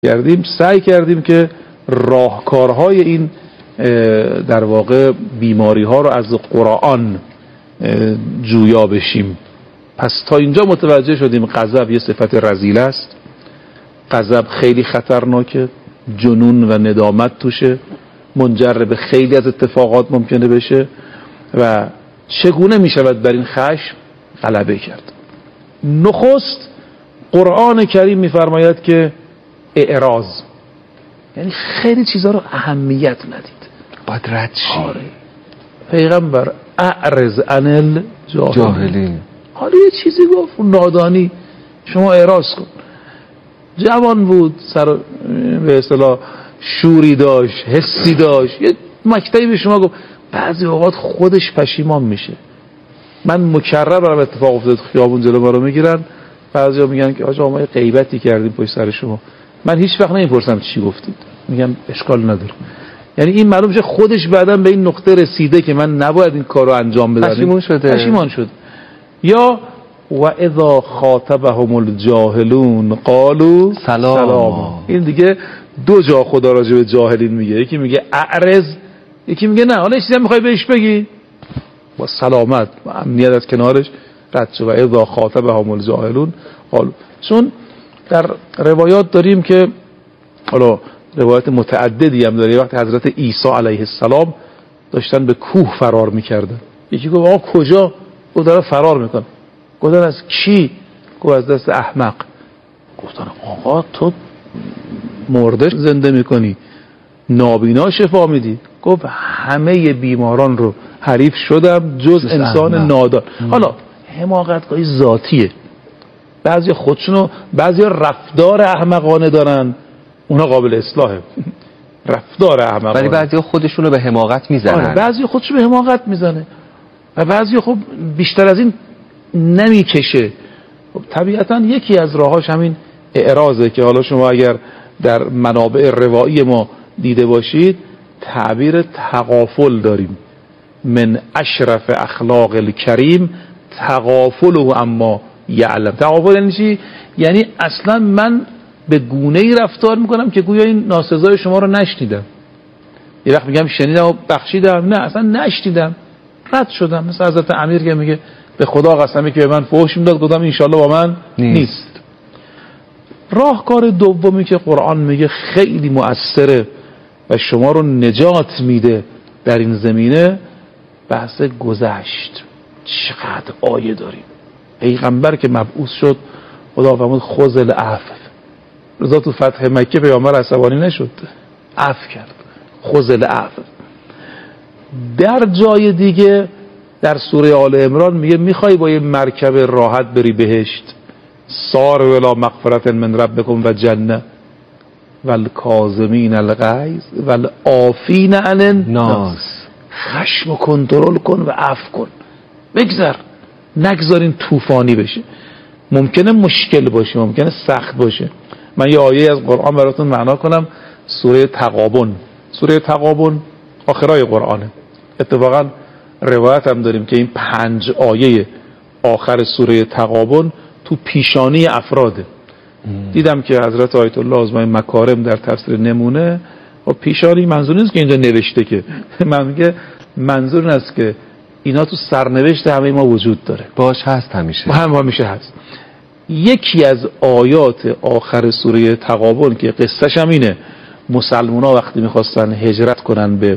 کردیم سعی کردیم که راهکارهای این در واقع بیماری ها رو از قرآن جویا بشیم. پس تا اینجا متوجه شدیم غضب یه صفت رذیل است، غضب خیلی خطرناکه، جنون و ندامت توشه، منجر به خیلی از اتفاقات ممکنه بشه و چگونه می شود بر این خشم غلبه کرد. نخست قرآن کریم میفرماید که اعراض، یعنی خیلی چیزا رو اهمیت ندید، باید رد شی. پیغمبر اعرض عن الجاهلین، حالا یه چیزی گفت نادانی شما اعراض کن. جوان بود، سر به اصطلاح شوری داشت، حسی داشت، یه مکتبی به شما گفت. بعضی اوقات خودش پشیمان میشه. من مکرر برام اتفاق افتاد، خیابون جلو ما رو میگیرن، بعضیا میگن که آقا ما یه غیبتی کردیم پشت سر شما. من هیچ وقت نمیپرسم چی گفتید، میگم اشکال نداره. یعنی این معلوم شه خودش بعداً به این نقطه رسیده که من نباید این کارو انجام بدم، پشیمان شد. یا و اذا خاطبهم الجاهلون قالوا سلاما. این دیگه دو جا خدا راجع به جاهلین میگه، یکی میگه اعرض، یکی میگه نه حالا چیزی میخوای بهش بگی با سلامت و امنیت از کنارش رد شو. و اذا خاطبهم الجاهلون قالوا. چون در روایات داریم که حالا روایت متعددی هم داره، وقتی حضرت عیسی علیه السلام داشتن به کوه فرار میکردن، یکی گفت آقا کجا؟ گفت داره فرار میکنه. گفتن از کی؟ گفت از دست احمق. گفتن آقا تو مرده زنده میکنی، نابینا شفا میدی. گفت همه بیماران رو حریف شدم جز انسان نادان. حالا حماقتگاهی ذاتیه، بعضی خودشونو، بعضی رفتار احمقانه دارن، اونا قابل اصلاحه، رفتار احمقانه، ولی بعضی خودشونو به حماقت میزنن. بعضی خودشو به حماقت میزنه و بعضی خب بیشتر از این نمیکشه. خب طبیعتا یکی از راهاش همین اعراضه که حالا شما اگر در منابع روایی ما دیده باشید تعبیر تغافل داریم. من اشرف اخلاق الکریم تغافله اما یعلم. تغافل یعنی چی؟ یعنی اصلا من به گونه‌ای رفتار میکنم که گویا این ناسزای شما رو نشنیدم. یه وقت میگم شنیدم و بخشیدم، نه اصلا نشنیدم، رد شدم. مثل حضرت امیر که میگه به خدا قسمی که به من فحش میداد گفتم انشالله با من نیست. راهکار دومی که قرآن میگه خیلی مؤثره و شما رو نجات میده در این زمینه، بحث گذشت. چقدر آیه داریم. پیغمبر که مبعوث شد خدا فرمود خذ العفو. رضا تو فتح مکه پیامبر عصبانی نشد، عفو کرد، خذ العفو. در جای دیگه در سوره آل عمران میگه میخوای با یه مرکب راحت بری بهشت، سار ولا مغفرت من ربکم و جنه والکاظمین الغیظ والعافین عن الناس. خشم کنترل کن و عفو کن، بگذر، نگذارین طوفانی بشه. ممکنه مشکل باشه، ممکنه سخت باشه. من یه آیه از قرآن براتون معنا کنم. سوره تغابن. سوره تغابن آخرای قرآنه. اتفاقا روایت هم داریم که این 5 آیه آخر سوره تغابن تو پیشانی افراده. دیدم که حضرت آیت الله آزمای مکارم در تفسیر نمونه و پیشانی منظور نیست که اینجا نوشته، که من میگه منظور این است که اینا تو سرنوشت همه ما وجود داره، باش هست، همیشه همیشه هست. یکی از آیات آخر سوره تغابن که قصهش هم اینه، مسلمان ها وقتی میخواستن هجرت کنن به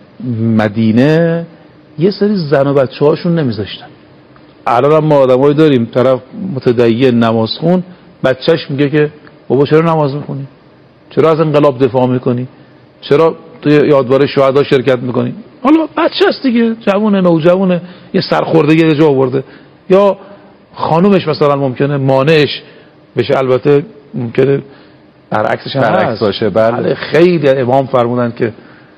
مدینه یه سری زن و بچه هاشون نمیذاشتن. الان هم ما آدمایی داریم طرف متدین نمازخون، بچهش میگه که بابا چرا نماز میخونی؟ چرا از انقلاب دفاع میکنی؟ چرا توی یادواره شهدا شرکت میکنی؟ حالا بچه است دیگه، جوونه، نوجوونه، یه سرخوردگی یه جا آورده. یا خانومش مثلا ممکنه مانعش بشه، البته ممکنه برعکسش هم برعکس باشه. بله خیلی امام فرمودن که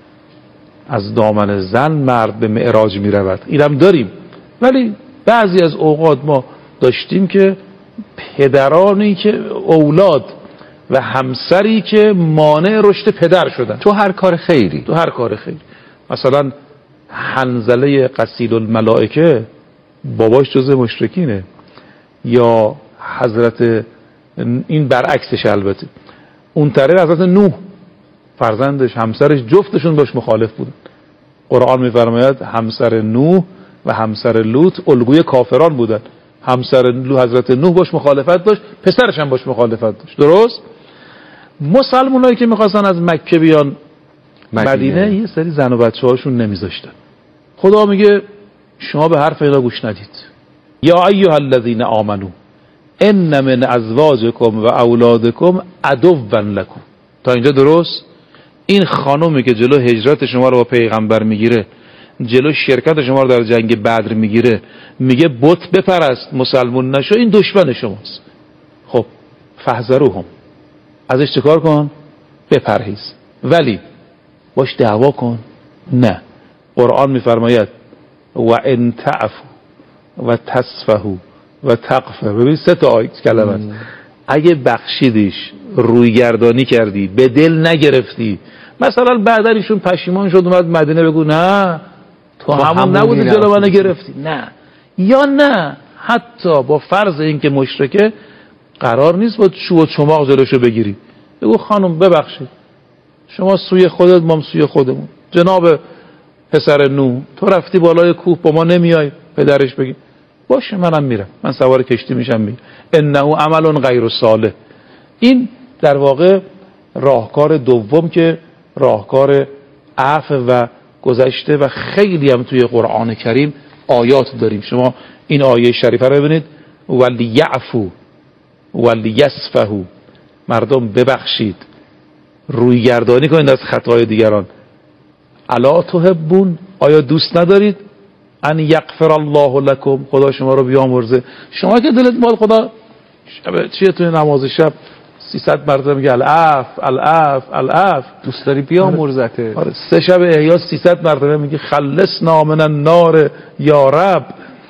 از دامن زن مرد به معراج میرود، اینم داریم. ولی بعضی از اوقات ما داشتیم که پدرانی که اولاد و همسری که مانع رشد پدر شدن تو هر کار خیری، تو هر کار خیری. مثلا حنظله قصید الملائکه باباش جزء مشرکینه، یا حضرت این برعکسش البته اون طریق حضرت نوح فرزندش، همسرش، جفتشون باش مخالف بودن. قرآن میفرماید همسر نوح و همسر لوط الگوی کافران بودن. همسر حضرت نوح باش مخالفت داشت، پسرش هم باش مخالفت داشت. درست؟ مسلمانایی که میخواستن از مکه بیان مدینه یه سری زن و بچه هاشون نمیذاشتن. خدا میگه شما به حرف اینا گوش ندید. یا ایها الذین آمنو ان من ازواجکم و اولادکم عدوا لکم. تا اینجا درست؟ این خانومی که جلو هجرت شما رو با پیغمبر میگیره، جلو شرکت شما رو در جنگ بدر میگیره، میگه بت بپرست مسلمون نشو، این دشمن شماست. خب فحذروهم، ازش چیکار کن؟ بپرهیز. ولی باش دعوا کن؟ نه. قرآن میفرماید و ان تعفو و تصفحوا و تغفر. ببین 3 تا کلمه است. اگه بخشیدیش، روی گردانی کردی، به دل نگرفتی، مثلا بعدا ایشون پشیمان شد اومد مدینه بگو نه تو همون نبودی جلو من گرفتی، نه. یا نه حتی با فرض اینکه مشرکه قرار نیست با چوب و چماق جلوشو بگیری، بگو خانم ببخشید شما سوی خودت مام سوی خودمون. جناب پسر نوح تو رفتی بالای کوه با ما نمیای، پدرش بگی باشه منم میرم، من سوار کشتی میشم میرم. انه عمل غیر صالح. این در واقع راهکار دوم که راهکار عفو و گذشته و خیلی هم توی قرآن کریم آیات داریم. شما این آیه شریفه رو ببینید، ولیعفو ولیصفحوا، مردم ببخشید، روی گردانی کنید از خطای دیگران. الا تحبون، آیا دوست ندارید ان یغفر الله لکم، خدا شما رو بیامرزه. شما که دلت میاد خدا چیه توی نماز شب 300 مرتبه میگه العفو العفو العفو، دوست داری بیامرزته. آره 3 شب احیا 300 مرتبه میگه خلصنا من النار یا رب،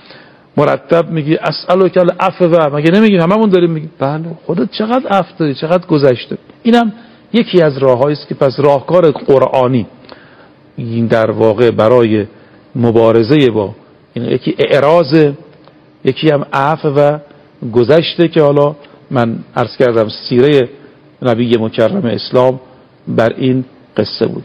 مرتب میگی اسالک العفو، مگه نمیگی هممون داریم میگیم بله. خودت چقدر عفو داری، چقدر گذشته. اینم یکی از راههایی است که پس راهکار قرآنی این در واقع برای مبارزه با این یکی اعراض، یکی هم عفو و گذشته که حالا من عرض کردم سیره نبی مکرم اسلام بر این قصه بود.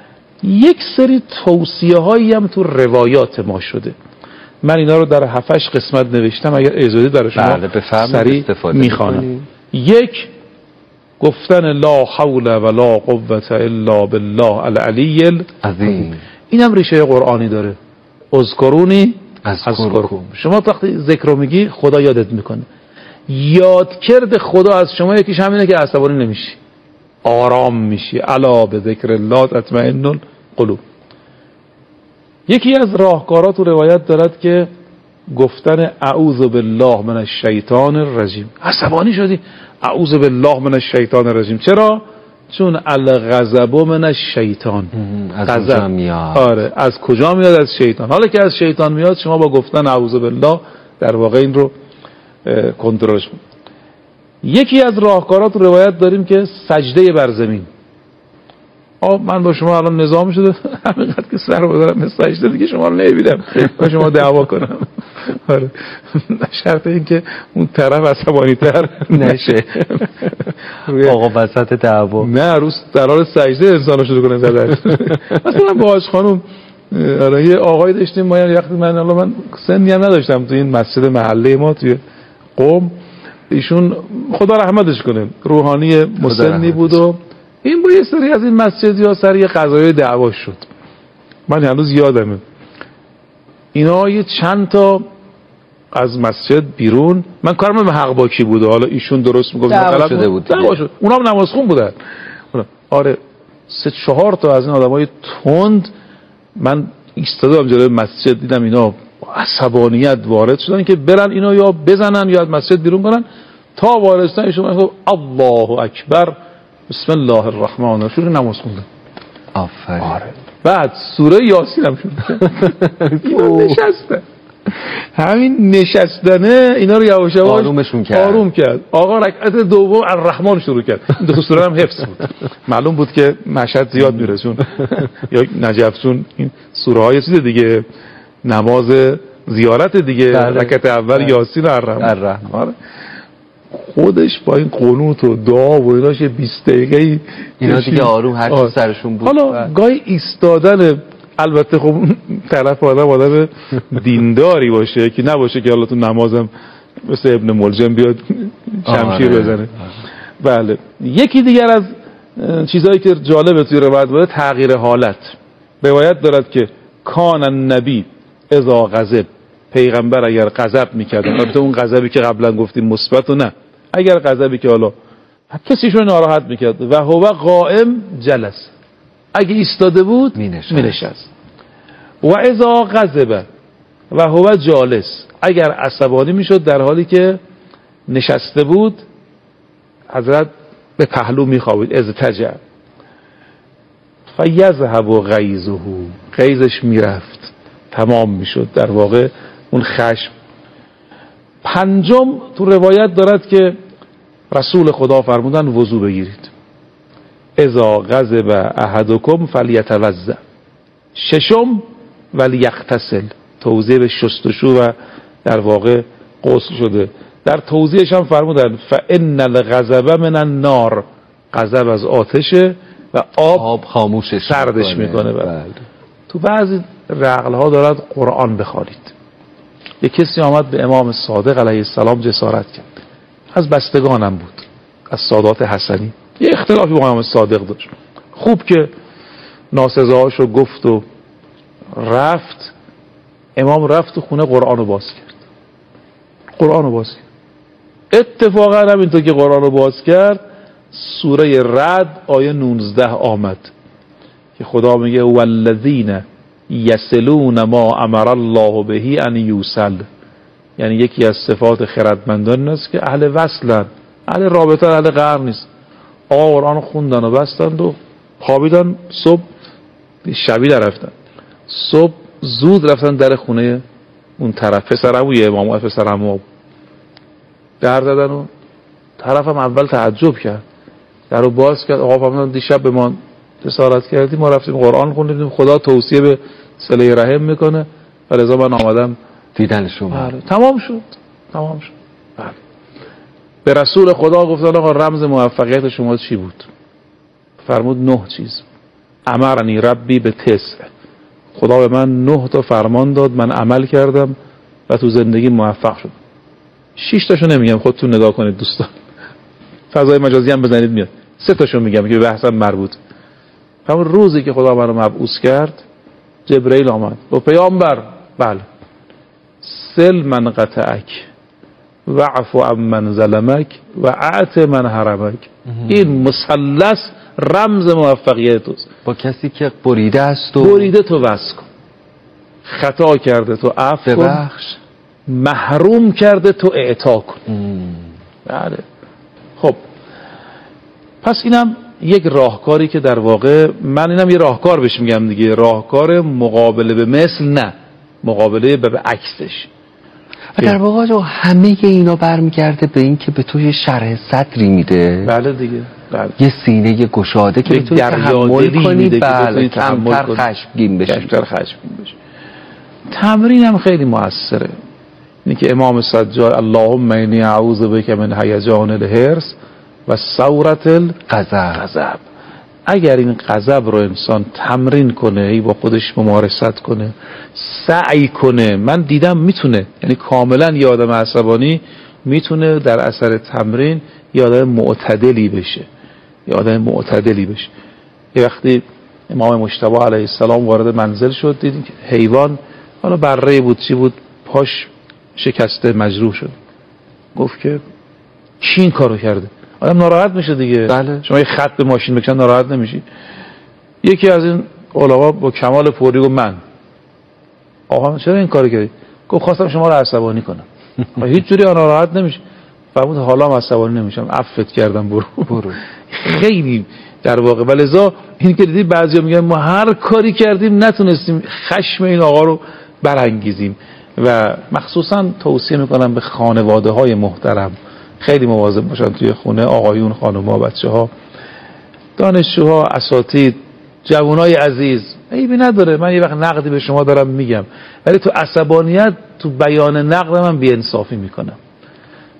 یک سری توصیه هایی هم تو روایات ما شده، من اینا رو در 7-8 قسمت نوشتم، اگر اجازه برای شما سریع میخوانم. یک، گفتن لا حول ولا قوة الا بالله العلی العظیم. اینم ریشه قرآنی داره. اذکرونی اذکرکم. شما وقتی ذکر رو میگی خدا یادت میکنه. یادکرد خدا از شما یکیش همینه که عصبانی نمیشی، آرام میشی. الا به ذکر الله تطمئن القلوب. یکی از راهکارات و روایت دارد که گفتن اعوذ بالله من الشیطان الرجیم. عصبانی شدی اعوذ بالله من الشیطان الرجیم. چرا؟ چون الغضب من الشیطان. از کجا میاد؟ آره از کجا میاد؟ از شیطان. حالا که از شیطان میاد شما با گفتن اعوذ بالله در واقع این رو کنترلش کنید. یکی از راهکارات روایت داریم که سجده بر زمین. من با شما الان نظام شده همینقدر که سر بذارم به سجده دیگه شما رو نمیبینم با شما دعوا کنم. آره شرط این که اون طرف عصبانی تر نشه آقا وسط دعوا نه روز در حال سجده انسان رو شروع کنه زدن. مثلا با حاج خانم یه آقای داشتیم ما، یعنی من سنی هم نداشتم تو این مسجد محله ما توی قم، ایشون خدا رحمتش کنه روحانی مسنی بود و این با یه سری از این مسجد یا سری قضایای دعوا شد. من هنوز یادمه اینا یه چند تا از مسجد بیرون، من کارم به حق با کی بوده، حالا ایشون درست میگفت دعوا شده بود اونا هم نمازخون بودن. آره 3-4 تا از این آدمای تند من ایستادم جلوی مسجد، دیدم اینا عصبانیت وارد شدن که برن اینا یا بزنن یا از مسجد بیرون کنن. تا وارد شدن ایشون گفت الله اکبر بسم الله الرحمن الرحیم، شروع نماز خوندن. آفرین. آره. بعد سوره یاسین هم شد. اینا نشستن. همین نشستنه اینا رو یواش یواش آرومشون کرد. آروم کرد. آقا رکعت دوم الرحمن شروع کرد. دو سوره هم حفظ بود. معلوم بود که مشهد زیاد میره چون یا نجف چون این سوره های چیز دیگه، نماز زیارت دیگه، رکعت اول یاسین و الرحمن. آره. خودش با این قنوت و دعا و ایناش 20 دقیقه اینا دیگه آروم هر چی سرشون بود. حالا گاهی ایستادن، البته خب طرف آدم دینداری باشه که نباشه که حالا تو نمازم مثل ابن ملجم بیاد شمشیر بزنه. بله. یکی دیگر از چیزایی که جالبه توی روایت بوده تغییر حالت. روایت دارد که کان النبی اذا غضب، پیغمبر اگر غضب میکرد، البته اون غضبی که قبلا گفتیم مثبت و نه، اگر غضبی که حالا کسیشو ناراحت میکرد و هو قائم جلس، اگه ایستاده بود مینشست. و اذا غضب و هو جالس، اگر عصبانی میشد در حالی که نشسته بود حضرت به پهلو میخوابید. ازتجع فیذهب غیظه، غیظش میرفت، تمام میشد در واقع اون خشم. پنجم تو روایت دارد که رسول خدا فرمودن وضو بگیرید. اذا غضب احدکم فلیتوضا. ششم ولیغتسل، توضیح به شستشو و در واقع غسل شده. در توضیحش هم فرمودن فان الغضب من النار، غضب از آتشه و آب خاموشش سردش میکنه. تو بعضی رقل ها دارد قرآن بخوانید. یک کسی آمد به امام صادق علیه السلام جسارت کرد، از بستگانم بود، از سادات حسنی. یه اختلافی با امام صادق داشت. خوب که ناسزاهاشو گفت و رفت، امام رفت تو خونه قرآنو باز کرد. قرآنو باز کرد. اتفاقا همینطور که قرآنو باز کرد سوره رعد آیه 19 آمد که خدا میگه والذین یصلون ما امر الله به ان یوصل، یعنی یکی از صفات خردمندان است که اهل وصلن، اهل رابطه، اهل قرار نیست. قرآن خوندن و بستند و خوابیدن، صبح شبی در رفتن، صبح زود رفتن در خونه اون طرف، پسرموی امام، پسرمو در زدن و طرفم اول تعجب کرد، در رو باز کرد. آقا فرمودن دیشب به ما جسارت کردیم، ما رفتیم قرآن خوندیم، خدا توصیه به صله رحم میکنه و لذا من آمدم دیدن شما. تمام شد. بله. به رسول خدا گفتن آقا رمز موفقیت شما چی بود؟ فرمود 9 چیز. امرنی ربی به 9، خدا به من 9 تا فرمان داد، من عمل کردم و تو زندگی موفق شدم. 6 تاشو نمیگم، خودتون نگاه کنید دوستان، فضای مجازی هم بزنید میاد. 3 تاشو میگم که به بحثم مربوط. همون روزی که خدا منو مبعوث کرد جبرئیل آمد و پیامبر، بله، سل من قطعک وعفو عن من ظلمک و اعط من حرمک. این مثلث رمز موفقیت است. با کسی که بریده است و بریده تو وصل کن، خطا کرده تو عفو کن، محروم کرده تو اعطا کن. بله. خب پس اینم یک راهکاری که در واقع من اینم یه راهکار بهش میگم دیگه، راهکار مقابله به مثل، نه مقابله به عکسش. و در واقع همه اینا برمیگرده به این که به تو یه شرح صدری میده. بله دیگه. بله. یه سینه گشاده که بتونی تحمل کنی. بله. کمتر خشمگین بشی. تمرین هم خیلی موثره. اینی که امام سجاد اللهم انی اعوذ بک من هیجان الحرص و ثورة الغضب. اگر این غضب رو انسان تمرین کنه، ای با خودش ممارست کنه، سعی کنه، من دیدم میتونه، یعنی کاملا یه آدم عصبانی میتونه در اثر تمرین یه آدم معتدلی بشه. یه وقتی امام مجتبی علیه السلام وارد منزل شد، دیدیم که حیوان، حالا بره بود چی بود، پاش شکسته، مجروح شد. گفت که کی این کارو کرده؟ آدم ناراحت میشه دیگه. بله. شما یه خط به ماشین بکشن ناراحت نمیشی؟ یکی از این علما با کمال پوری گفت من. آقا چرا این کارو کردی؟ گفت خواستم شما رو عصبانی کنم. هیچ جوری ناراحت نمیشه. فرمود حالا من عصبانی نمیشم، عفوت کردم، برو. خیلی در واقع ولذا این که دیدی بعضیا میگن ما هر کاری کردیم نتونستیم خشم این آقا رو برانگیزیم. و مخصوصا توصیه میکنم به خانواده های محترم خیلی مواظب باشن توی خونه، آقایون، خانوما، بچه‌ها، دانشجوها، اساتید، جوانای عزیز. عیبی نداره من یه وقت نقدی به شما دارم میگم، ولی تو عصبانیت تو بیان نقد من بی‌انصافی میکنم.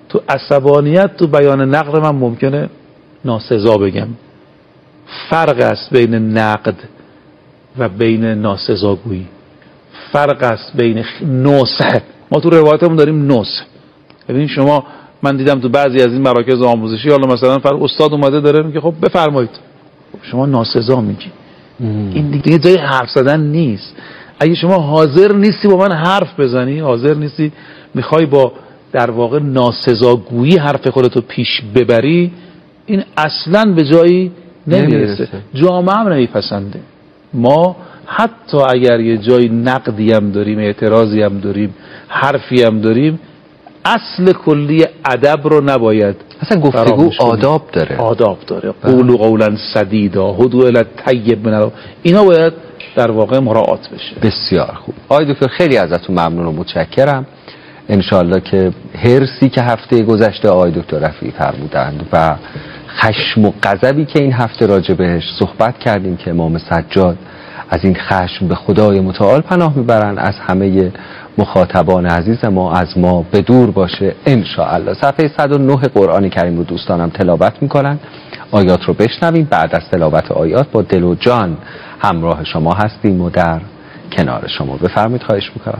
تو عصبانیت تو بیان نقد من ممکنه ناسزا بگم. فرق است بین نقد و بین ناسزاگویی. فرق است بین نصح. ما تو روایتمون داریم نصح. ببین شما، من دیدم تو بعضی از این مراکز آموزشی، حالا مثلا استاد اومده داره میگه خب بفرمایید، شما ناسزا میگی. این دیگه جای حرف زدن نیست. اگه شما حاضر نیستی با من حرف بزنی، حاضر نیستی میخوای با در واقع ناسزاگویی حرف خودتو پیش ببری، این اصلا به جایی نمیرسه. جامعه هم نمیپسنده. ما حتی اگر یه جای نقدی هم داریم، اعتراضی هم داریم، حرفی هم داریم، اصل کلی ادب رو نباید. اصلا گفتگو آداب داره. آداب داره. قولوا قولا سدیدا، هدوا الی الطیب من، اینا باید در واقع مراعات بشه. بسیار خوب. آقای دکتر خیلی ازتون ممنون و متشکرم. انشالله که هرسی که هفته گذشته آقای دکتر رفیعی فرمودند و خشم و غضبی که این هفته راجع بهش صحبت کردیم که امام سجاد از این خشم به خدای متعال پناه میبرن، از همه مخاطبان عزیز ما از ما به دور باشه انشاءالله. صفحه 109 قرآن کریم رو دوستانم تلاوت میکنن. آیات رو بشنویم. بعد از تلاوت آیات با دل و جان همراه شما هستیم و در کنار شما. بفرمایید، خواهش میکنم.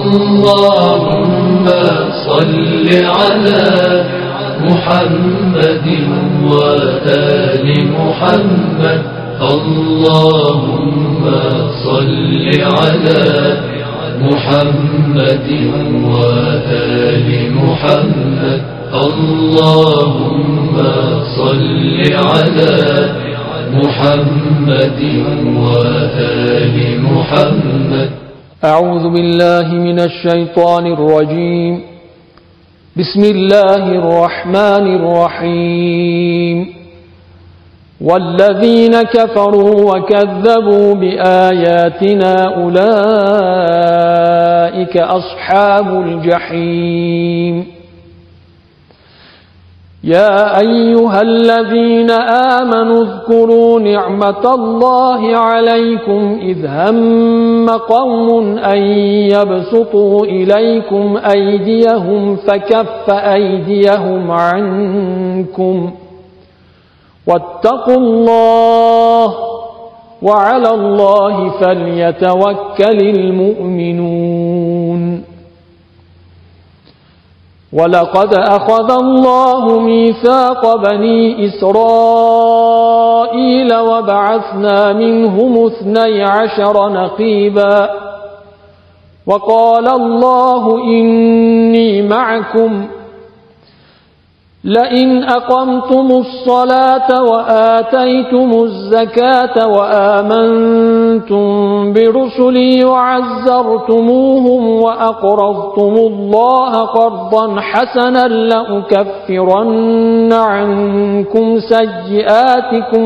اللهم صل علی محمد و آل محمد. اللهم صل علی محمد و آل محمد. اللهم صل علی محمد و آل محمد. أعوذ بالله من الشيطان الرجيم. بسم الله الرحمن الرحيم. والذين كفروا وكذبوا بآياتنا أولئك أصحاب الجحيم. يا أيها الذين آمنوا اذكروا نعمة الله عليكم إذ هم قوم أن يبسطوا إليكم أيديهم فكف أيديهم عنكم واتقوا الله وعلى الله فليتوكل المؤمنون. ولقد أخذ الله ميثاق بني إسرائيل وبعثنا منهم 12 نقيبا وقال الله إني معكم لئن أقمتم الصلاة وآتيتم الزكاة وآمنتم برسلي وعزرتموهم وأقرضتم الله قرضا حسنا لأكفرن عنكم سيئاتكم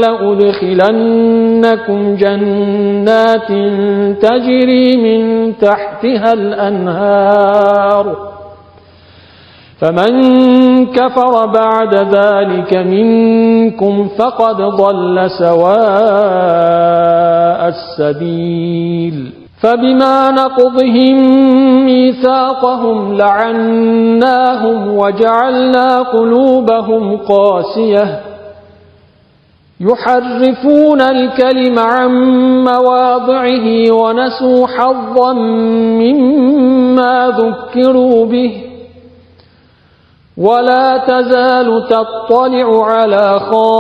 ولأدخلنكم جنات تجري من تحتها الأنهار فمن كفر بعد ذلك منكم فقد ضل سواء السبيل. فبما نقضهم ميثاقهم لعناهم وجعلنا قلوبهم قاسية يحرفون الكلم عن مواضعه ونسوا حظا مما ذكروا به ولا تزال تطلع على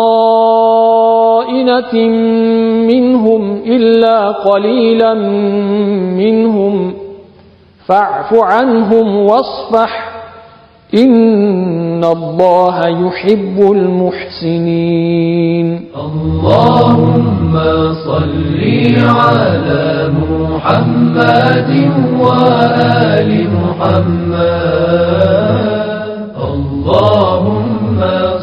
خائنة منهم إلا قليلا منهم فاعف عنهم واصفح إن الله يحب المحسنين. اللهم صل على محمد وآل محمد. اللهم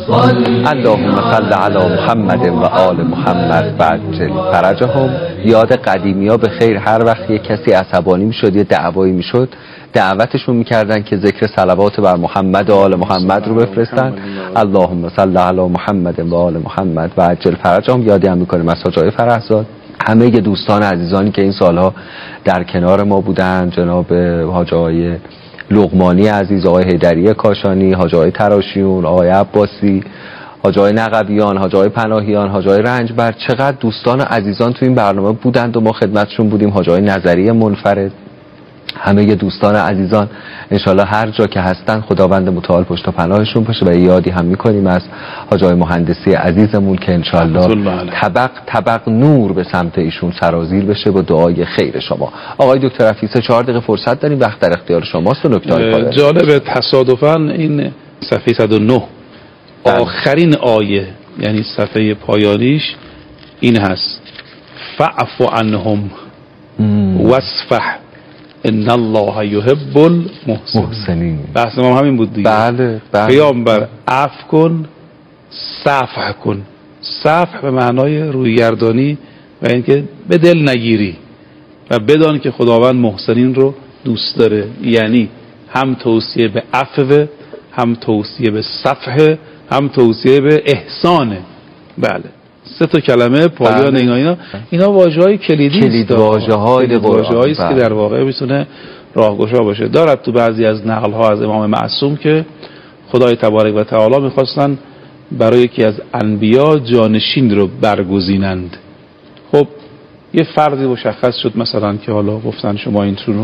صل علی محمد و آل محمد و عجل فرجهم. یاد قدیمی ها به خیر، هر وقت یک کسی عصبانی میشد، یه دعوایی میشد، دعوتشون میکردن که ذکر صلوات بر محمد و آل محمد رو بفرستن. اللهم صل علی محمد و آل محمد و عجل فرجهم. یادی هم میکنیم از حاجی فرهزاد، همه دوستان عزیزانی که این سالها در کنار ما بودن، جناب حاجی لقمانی عزیز، آقای حیدری کاشانی، حاج آقای تراشیون، آقای عباسی، حاج آقای نقبیان، حاج آقای پناهیان، حاج آقای رنجبر، چقدر دوستان و عزیزان تو این برنامه بودند و ما خدمتشون بودیم. حاج آقای نظری منفرد، همه دوستان عزیزان انشالله هر جا که هستن خداوند متعال پشت و پناهشون باشه. و یادی هم میکنیم از حاج آقای مهندسی عزیزمون که انشالله طبق نور به سمت ایشون سرازیر بشه با دعای خیر شما. آقای دکتر رفیعی 4 دقیقه فرصت داریم، وقت در اختیار شماست. و نکته جالب تصادفاً این صفحه 109 آخرین آیه، یعنی صفحه پایانیش این هست: فاعف عنهم واصفح ان الله یحب المحسنین. بحث ما همین بود دیگه. بله. پیامبر عفو کن، صفح کن. صفح به معنای رویگردانی و اینکه به دل نگیری و بدان که خداوند محسنین رو دوست داره، یعنی هم توصیه به عفو، هم توصیه به صفح، هم توصیه به احسانه. بله، 3 تا کلمه پایان اینا واژه‌های کلیدی است، واژه‌هایی است که در واقع میتونه راهگشا باشه. دارد تو بعضی از نقل‌ها از امام معصوم که خدای تبارک و تعالی می‌خواستن برای یکی از انبیا جانشین رو برگزینند. خب یه فردی مشخص شد مثلا که حالا گفتن شما این رو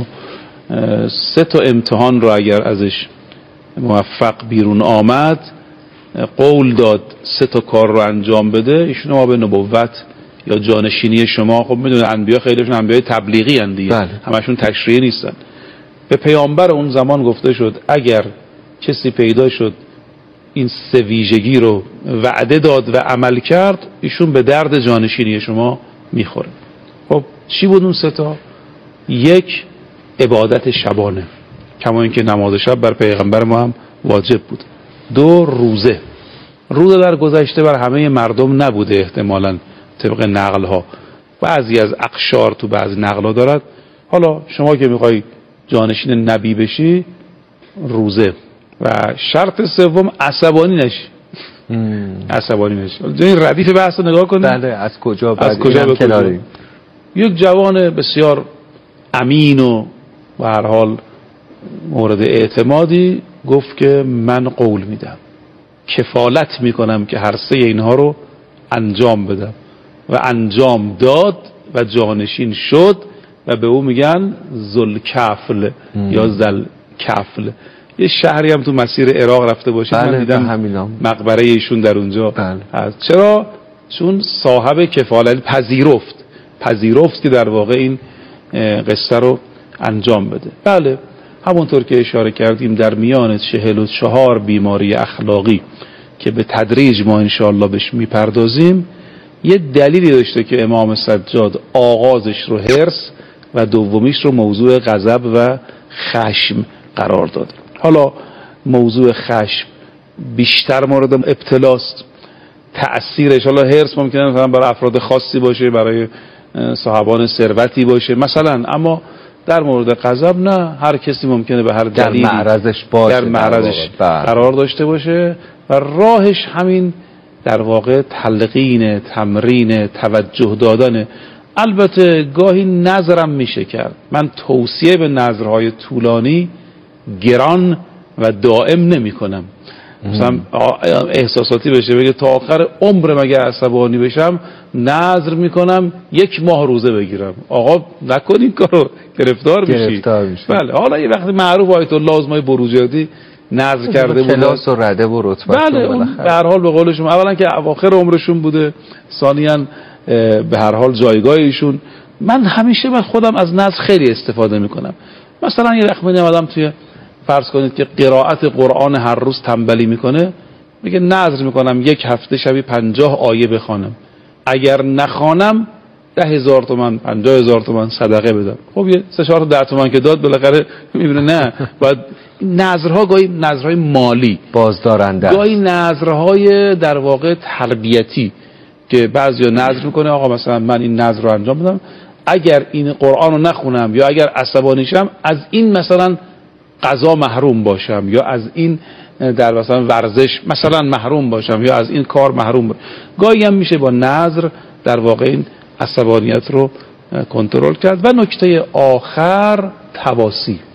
3 تا امتحان رو اگر ازش موفق بیرون آمد، قول داد 3 تا کار رو انجام بده، ایشون ما به نبوت یا جانشینی شما. خب میدونه انبیا خیلیشون انبیای تبلیغی ان دیگه، همشون تشریعی نیستن. به پیامبر اون زمان گفته شد اگر کسی پیدا شد این 3 ویژگی رو وعده داد و عمل کرد، ایشون به درد جانشینی شما میخوره. خب چی بود اون 3 تا؟ 1 عبادت شبانه، کما اینکه نماز شب بر پیغمبر ما هم واجب بود. 2 روزه در گذشته بر همه مردم نبوده، احتمالاً طبق نقل ها، بعضی از اقشار تو بعضی نقل ها دارد. حالا شما که میخوای جانشین نبی بشی، روزه. و شرط 3 عصبانی نشی. عصبانی نشی. این ردیف بحث رو نگاه کنید. بله، از کجا کناری؟ یک جوان بسیار امین و به هر حال مورد اعتمادی گفت که من قول میدم، کفالت میکنم که هر 3 اینها رو انجام بدم. و انجام داد و جانشین شد و به او میگن ذوالکفل یا ذوالکفل. یه شهری هم تو مسیر عراق رفته باشید، من دیدم مقبره ایشون در اونجا هست. چرا؟ چون صاحب کفالت پذیرفت که در واقع این قصه رو انجام بده. بله، همونطور که اشاره کردیم در میان 44 بیماری اخلاقی که به تدریج ما انشاءالله بهش میپردازیم، یه دلیلی داشته که امام سجاد آغازش رو حرص و دومیش رو موضوع غضب و خشم قرار داد. حالا موضوع خشم بیشتر مورد ابتلاست، تأثیرش حالا حرص ممکنه مثلا برای افراد خاصی باشه، برای صاحبان ثروتی باشه مثلا، اما در مورد غضب نه، هر کسی ممکنه به هر دلیلی در معرضش قرار داشته باشه و راهش همین در واقع تلقین، تمرین، توجه دادن. البته گاهی نظرم میشه کرد. من توصیه به نظرهای طولانی، گران و دائم نمی کنم. مثلا احساساتی بشه بگه تا آخر عمر مگه عصبانی بشم نظر میکنم 1 ماه روزه بگیرم. آقا نکنین کارو، گرفتار میشی. بله، حالا یه وقتی معروف آیت الله آزمای بروجردی نظر کرده بود، کلاس و رده و رتبه. بله، اون به هر حال به قول شما اولا که اواخر عمرشون بوده، ثانیاً به هر حال جایگاه ایشون. من همیشه من خودم از نظر خیلی استفاده میکنم. مثلا یه وقت میادم توی فرض کنید که قرائت قرآن هر روز تنبلی میکنه، میگه نظر میکنم 1 هفته شبی 50 آیه بخوانم، اگر نخوانم 10,000 تومان 50,000 تومان صدقه بدم. خب یه 3-4 10 تومان که داد بالاخره میبینه نه، باید نظرها گاهی نظرهای مالی بازدارنده، گاهی نظرهای در واقع تربیتی که بعضیا نظر میکنه آقا مثلا من این نظر رو انجام بدم، اگر این قرآن رو نخونم یا اگر عصبانی شم از این مثلا غذا محروم باشم یا از این در مثلا ورزش مثلا محروم باشم یا از این کار محروم باشم. گاهی هم میشه با نظر در واقع این عصبانیت رو کنترل کرد. و نکته آخر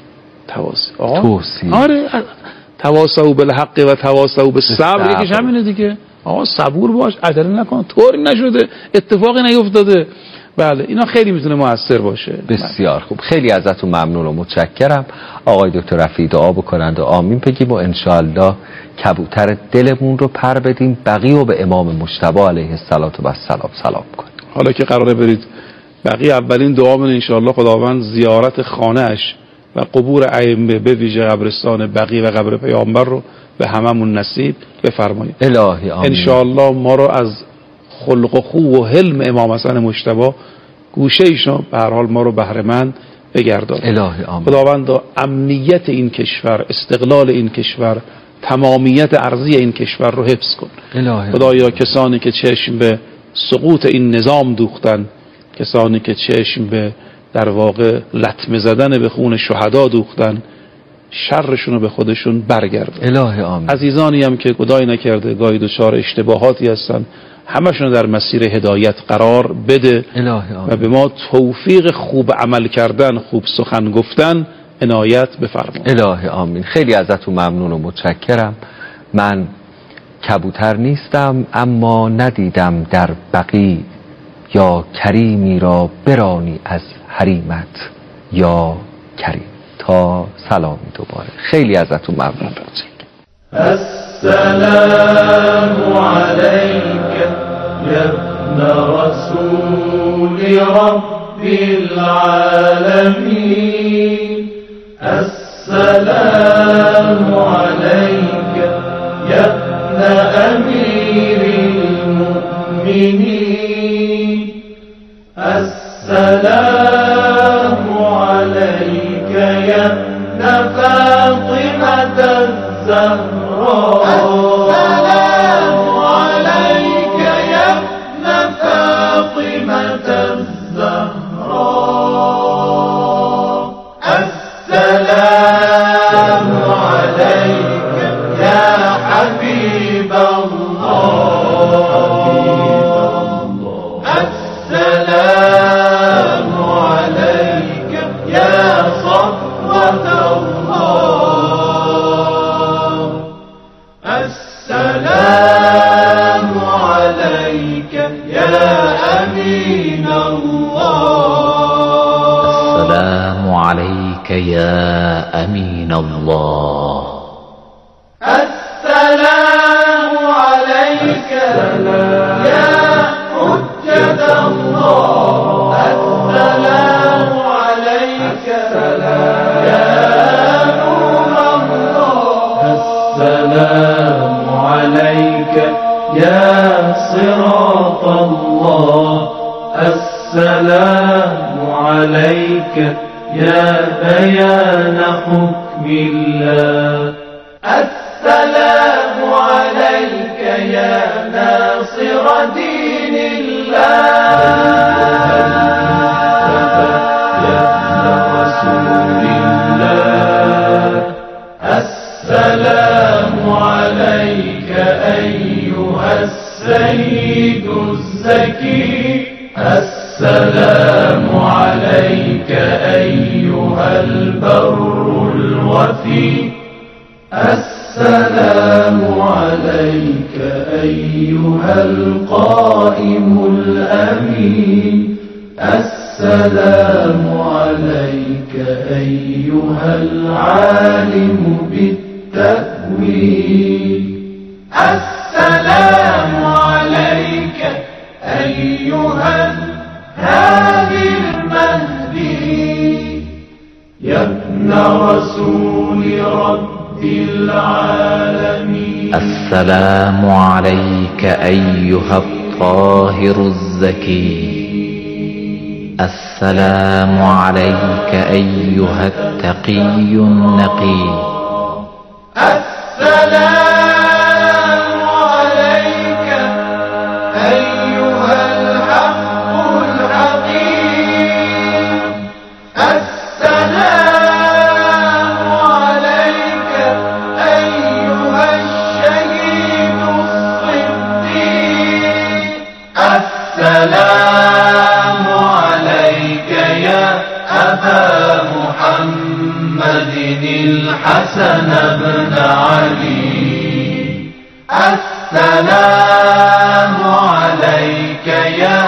توصیه. آره تواصوا بالحق و تواصوا بالصبر یکیش همینه دیگه. آقا صبور باش، عجله نکن، طوری نشده، اتفاقی نیفتاده. بله اینا خیلی میتونه موثر باشه. بسیار خوب، خیلی ازتون ممنون و متشکرم. آقای دکتر رفیعی دعا بکنند و آمین بگیم و انشاءالله کبوتر دلمون رو پر بدیم، بقیه رو به امام مجتبی علیه السلام سلام کنیم. حالا که قراره برید بقیه، اولین دعامون انشاءالله خداوند زیارت خانه‌اش و قبور ائمه به ویژه قبرستان بقیع و قبر پیامبر رو به هممون نصیب بفرمایید. الهی آمین. انشاءالله ما رو از خلق و خو و حلم امام حسن مجتبی گوشه ایشون به هر حال ما رو بهره مند بگردان. الهی آمین. خداوند امنیت این کشور، استقلال این کشور، تمامیت ارضی این کشور رو حفظ کن. الهی خدایا کسانی که چشم به سقوط این نظام دوختن، کسانی که چشم به در واقع لطمه زدن به خون شهدا دوختن، شرشون رو به خودشون برگردن. الهی آمین. عزیزانی هم که خدای نکرده گاهی دچار اشتباهاتی هستن، همشون در مسیر هدایت قرار بده. الهی آمین. و به ما توفیق خوب عمل کردن، خوب سخن گفتن عنایت بفرما. الهی آمین. خیلی ازتون ممنون و متشکرم. من کبوتر نیستم، اما ندیدم در بقیع یا کریمی را برانی از حریمت یا کریم. تا سلامی دوباره. خیلی ازتون ممنون. السلام علیک یا ابن رسول رب العالمین. السلام علیک یا ابن امیر المؤمنین. السلام علیک یا ابن فاطمة الزهراء. السلام عليك يا ابن فاطمة الزهراء. السلام عليك يا حبيب الله. السلام عليك يا صفوة الله. السلام عليك يا أمين الله. السلام عليك يا أمين الله. السلام عليك يا حجة الله. السلام عليك يا نور الله. السلام عليك يا صراط الله. السلام عليك يا بيان حكم الله. السلام عليك يا ناصر دين الله. يا ابن رسول الله. السلام عليك أيها السيد الزكي. السلام عليك أيها البر الوفي. السلام عليك أيها القائم الأمين. السلام عليك أيها العالم بالتأويل. السلام عليك أيها الهادي المهدي. يا ابن رسول رب العالمين. السلام عليك أيها الطاهر الزكي. السلام عليك أيها التقي النقي. السلام عليك أيها الحق الحقيم. السلام عليك أيها الشهيد الصديق. السلام عليك يا أبا محمد. محمد الحسن بن علي. السلام عليك يا